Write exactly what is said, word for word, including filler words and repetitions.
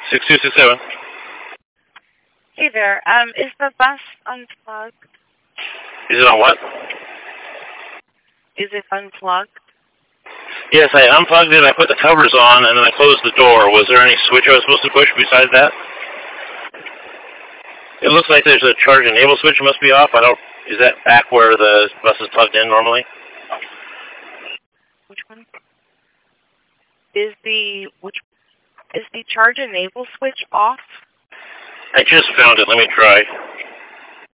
six two six seven. Hey there. Um, is the bus unplugged? Is it on what? Is it unplugged? Yes, I unplugged it, I put the covers on, and then I closed the door. Was there any switch I was supposed to push besides that? It looks like there's a charge enable switch must be off. I don't... Is that back where the bus is plugged in normally? Which one? Is the... Which... Is the charge enable switch off? I just found it. Let me try.